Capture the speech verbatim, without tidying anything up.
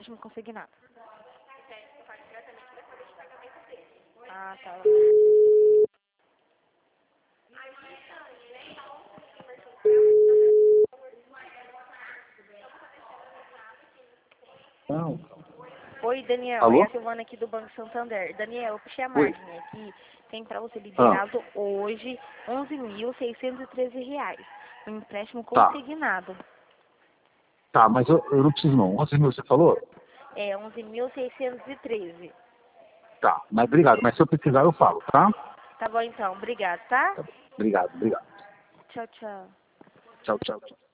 empréstimo consignado. Ah, tá. Não. Oi, Daniel. Alô? É a Silvana aqui do Banco Santander. Daniel, eu puxei a Oi. margem aqui. Tem para você Ah, liberado hoje onze mil seiscentos e treze reais. Um empréstimo tá. consignado. Tá, mas eu, eu não preciso não. onze mil você falou? É onze mil seiscentos e treze. Tá, mas obrigado. Mas se eu precisar eu falo, tá? Tá bom então. Obrigado, tá? Tá bom. Obrigado, obrigado. Tchau, tchau. Tchau, tchau, tchau.